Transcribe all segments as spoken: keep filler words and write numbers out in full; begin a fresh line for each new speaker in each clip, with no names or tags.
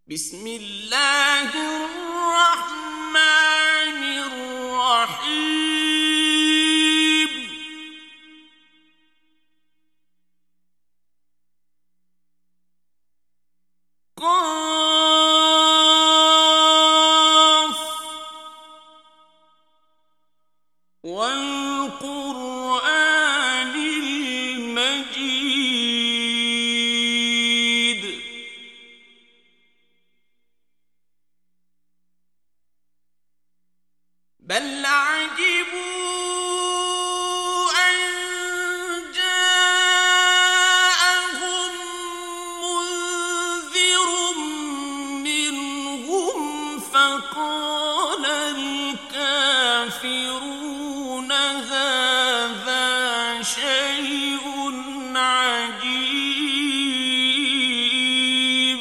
بسم الله الرحمن الرحيم قاف والقرآن المجيد بل عجبوا أن جاءهم منذر منهم فقال الكافرون هذا شيء عجيب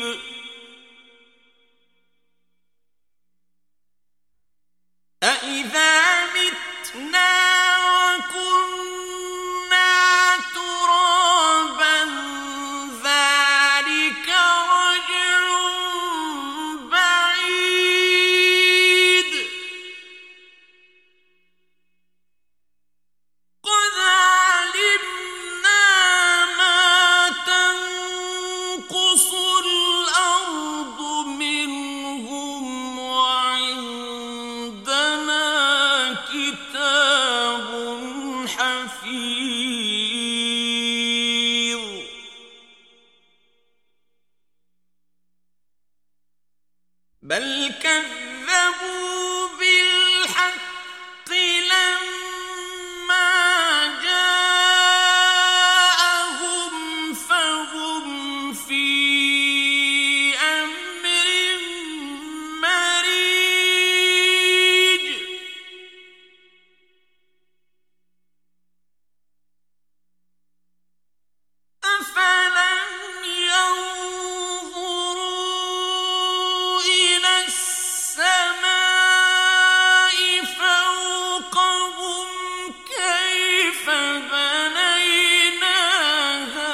أإذا متنا وكنا ترابا ذلك رجع بعيد قد علمنا ما تنقص الأرض منهم وعندنا كتاب حفيظ بل كذبوا بالحق لما جاءهم فهم في أمر مريج أفلم ينظروا إلى السماء فوقهم كيف بنيناها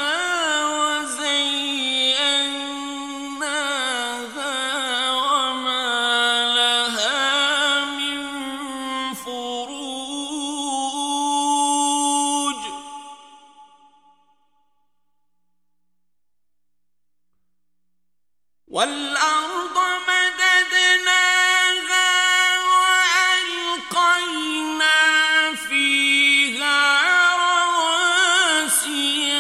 وزيناها وما لها من فروج والأرض مددناها وألقينا فيها رواسي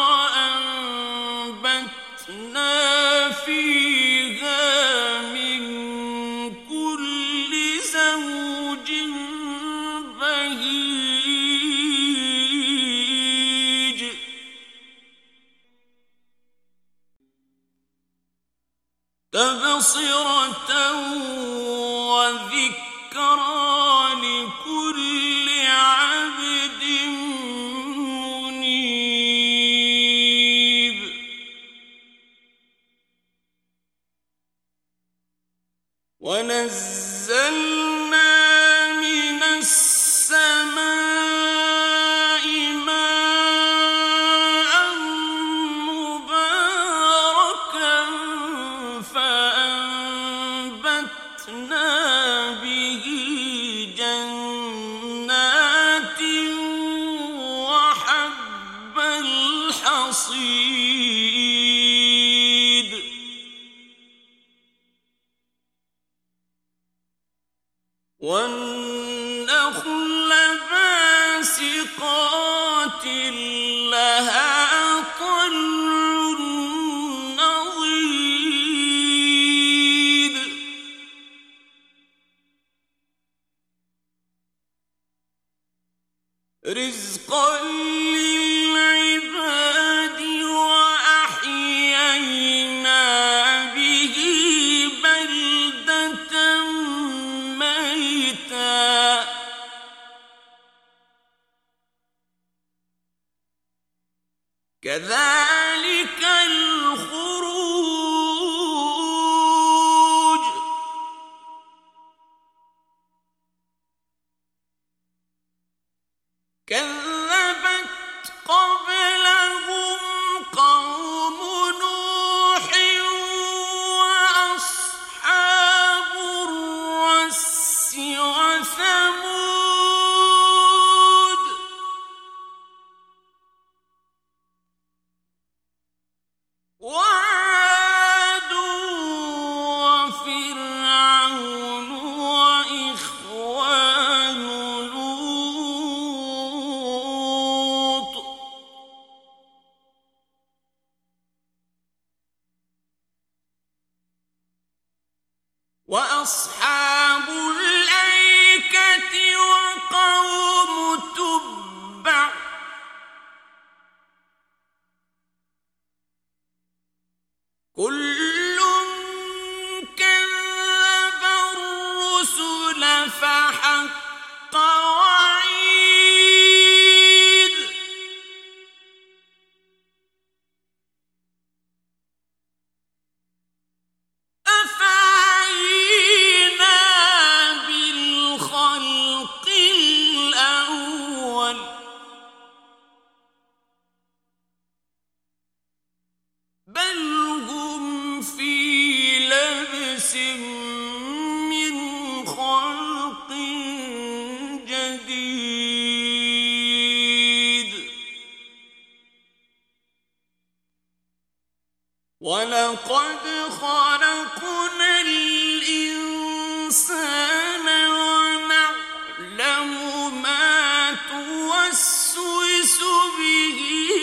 وأنبتنا فيها من كل زوج بهيج تبصرة وذكرى لكل عبد منيب ونزلنا من السماء ماء مباركا فأنبتنا به جنات وحب الحصيد والنخل باسقات لها طلع نضيد رزقا للعباد وأحيينا به بلدة ميتا وثمود وعاد وفرعون وإخوان لوط وأصحاب الأيكة وقوم تبع كل كذب الرسل فحق وعيد أفعينا بالخلق الأول بل هم في لبس من خلق جديد ولقد خلقنا الإنسان ونعلم ما توسوس به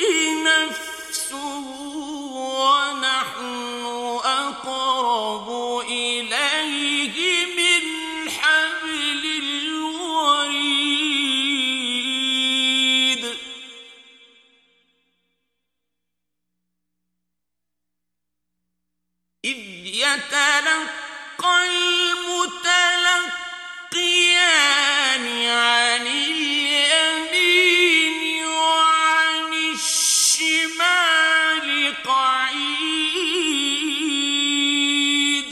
نفسه ونحن أقرب إليه من حبل الوريد إذ يتلقى المتلقيان عن اليمين وعن الشمال قعيد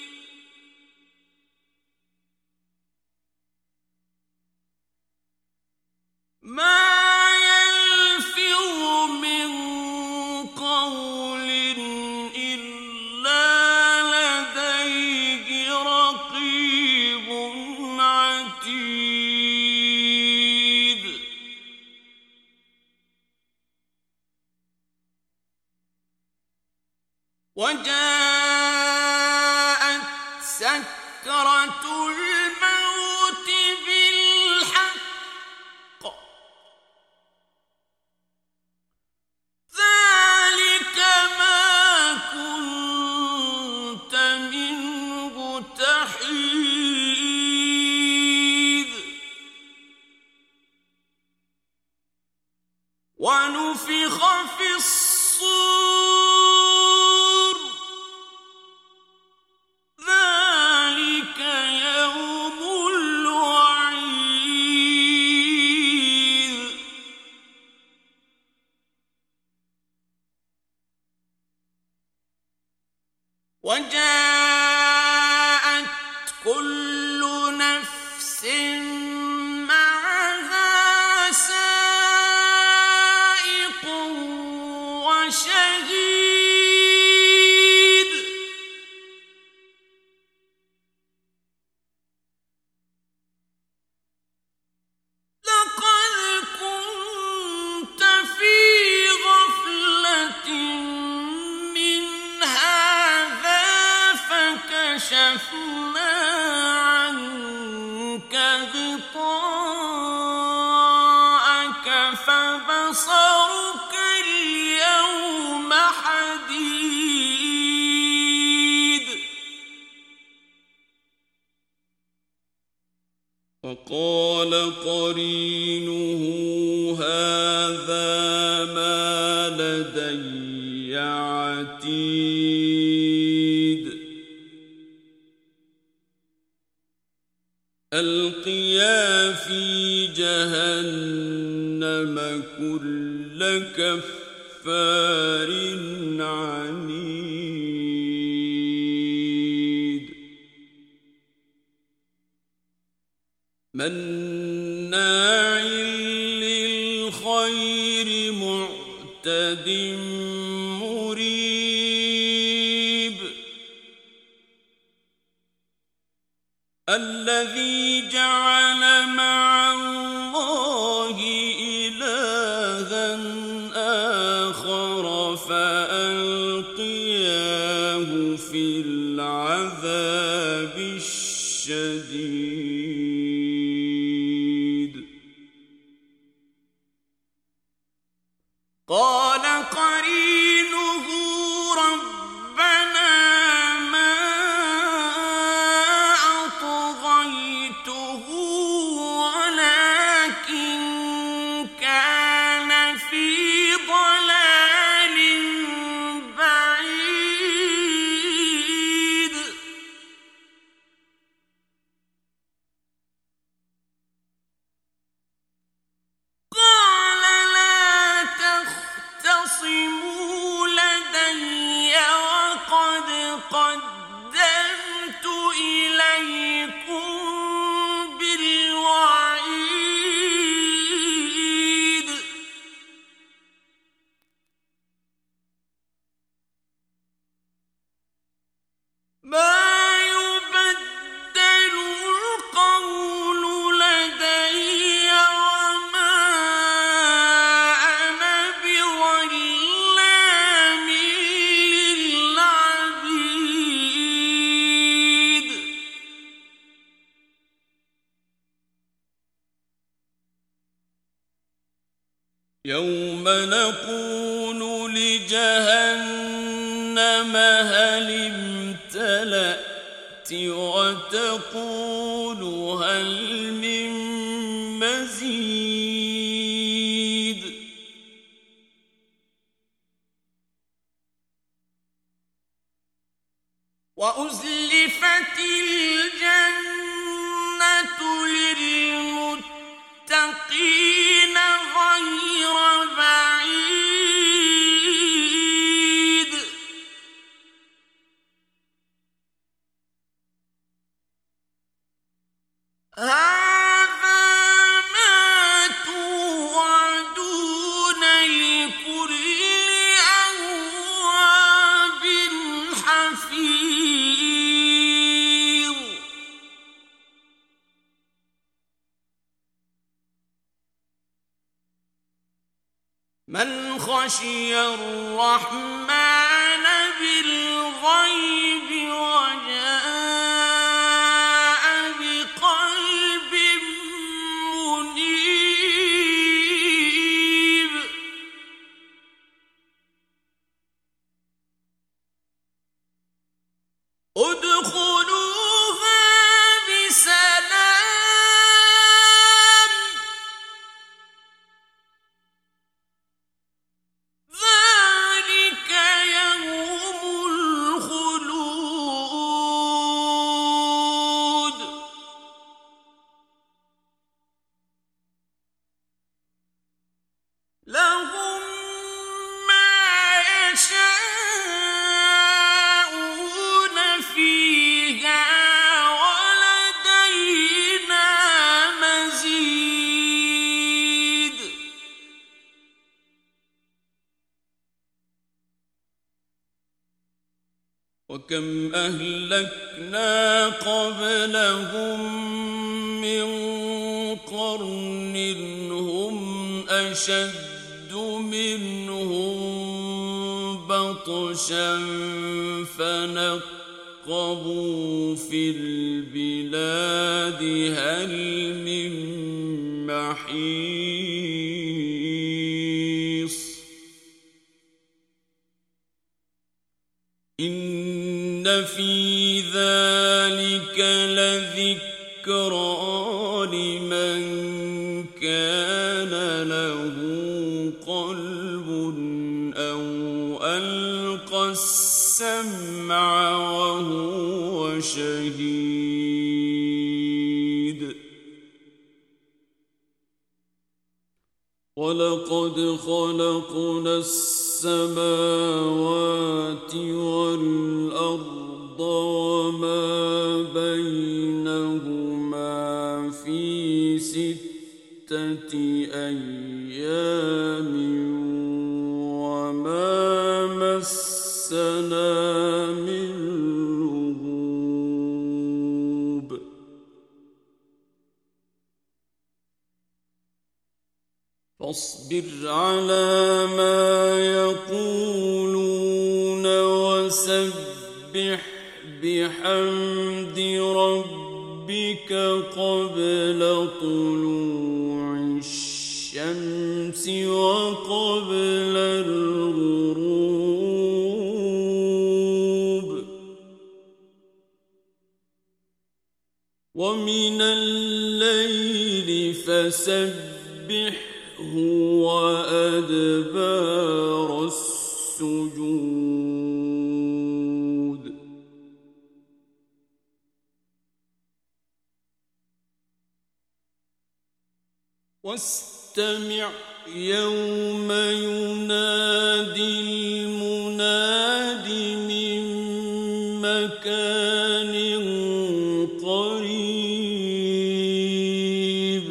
ما يلفظ من قول إلا لديه رقيب عتيد وجاءت سكرة الموت بالحق ذلك ما كنت منه تحيد ونفخ في الصور ذلك يوم الوعيد وجاءت كل نفس معها سائق وشهيد لقد كنت في غفلة من هذا فكشفنا عنك غطاءك فبصرك اليوم حديد وقال قرينه هذا ما لدي عتيد ألقيا في جهنم كل كفار عنيد مناع للخير معتد مريب الذي جعل مع الله إلها آخر فألقياه في العذاب الشديد قال قرينه ربنا ما أطغيته ولكن كان في ضلال بعيد قال لا تختصموا لدي وقد قدمت إليكم بالوعيد ما يبدل القول لدي وما أنا بظلام للعبيد يوم نقول لجهنم هل امتلأت وتقول هل من مزيد وأزلفت الجنة للمتقين غير بعيد هذا ما توعدون لكل أواب حفيظ من خشي الرحمن بالغيب وجاء بقلب منيب ادخلوها بسلام ذلك يوم الخلود لهم ما يشاءون فيها ولدينا مزيد وكم أهلكنا قبلهم من قرن هم أشد منهم بطشا فنقبوا في البلاد هل من محيص إن في ذلك لذكرى لمن كان له قلب أو ألقى السمع وهو شهيد ولقد خلقنا السماوات والأرض وما بينهما في ستة أيام وما مسنا من لغوب فاصبر على ما يقولون وسبح بحمد ربك قبل طلوع الشمس وقبل الغروب ومن الليل فسبحه وأدبار السجود واستمع يوم ينادي المناد من مكان قريب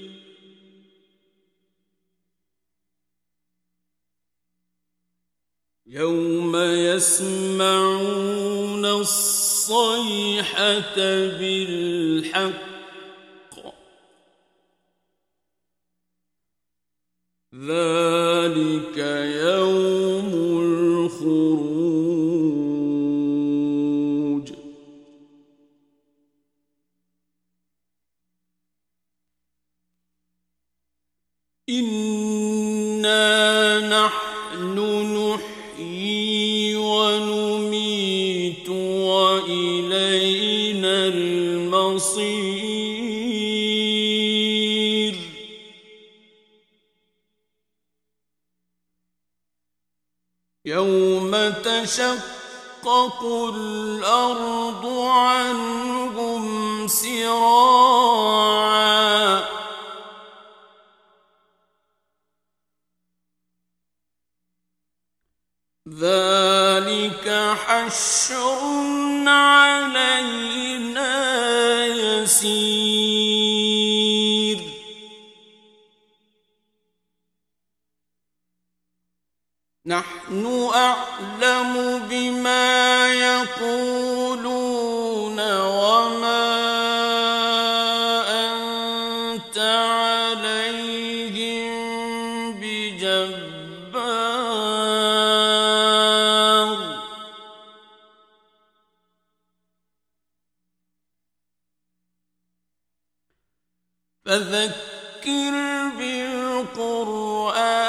يوم يسمعون الصيحة بالحق ذلك يوم الخروج إنا نحن نحيي ونميت وإلينا المصير يوم تشقق الأرض عنهم سراعا ذلك حشر علينا يسير نحن أعلم بما يقولون وما أنت عليهم بجبار فذكر بالقرآن